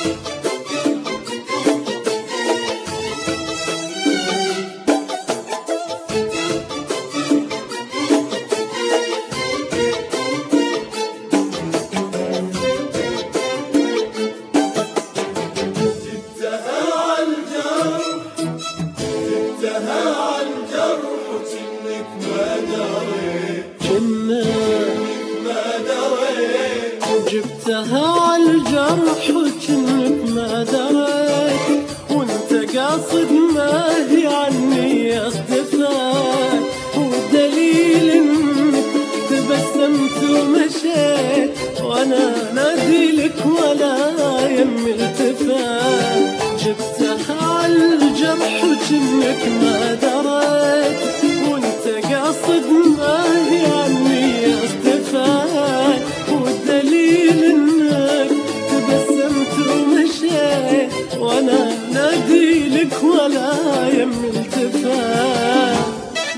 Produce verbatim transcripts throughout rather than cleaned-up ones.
جبتها عالجرح وجنك ما دريت، وانت قاصد ما هي عني اصدفاك، والدليل انك تبسمت ومشيت وانا ناديلك ولا يم التفات. جبتها عالجرح وجنك ما دريت، وانت قاصد ما هي عني اصدفاك، والدليل انك تبسمت ومشيت وانا ناديلك ولا يم التفات.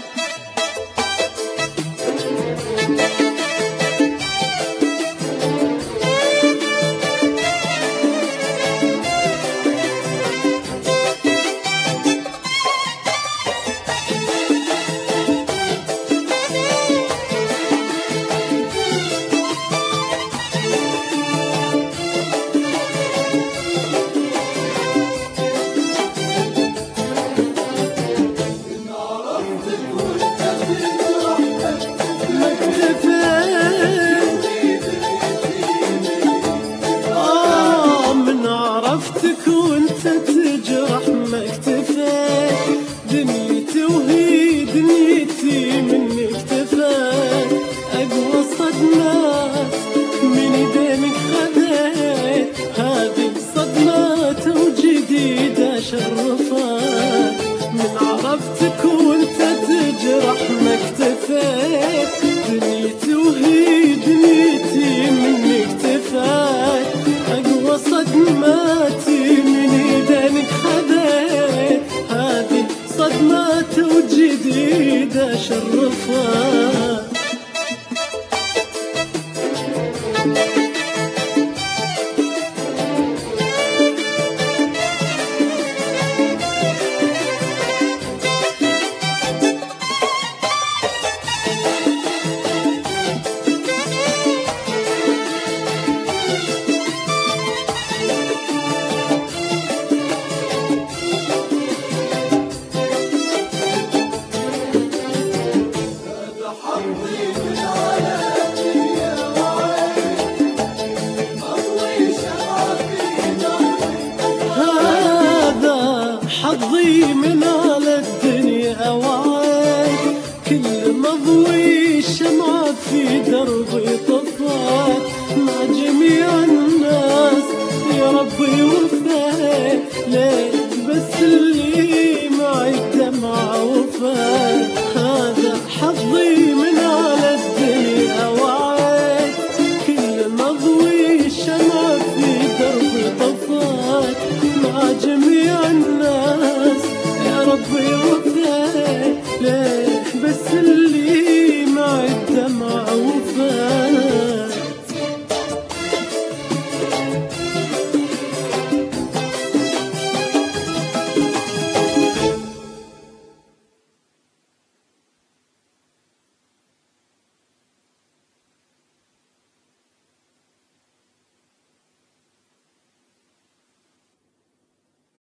تجرح ما اكتفيت، دنيتي وهي دنيتي مني اكتفيت، اقوى صدمات من ايدينك خذيت، هذه صدمات وجديدة شرفات. من عرفتك وانت تجرح ما اكتفيت، دنيتي وهي دنيتي مني اكتفيت، اقوى صدماتي من ايدينك خذيت، هذه صدمات وجديدة شرفات. حظي من على الدنيا وعيت، كل مضوي شمعة في دربي طفات، مع جميع الناس يا ربي وفيت.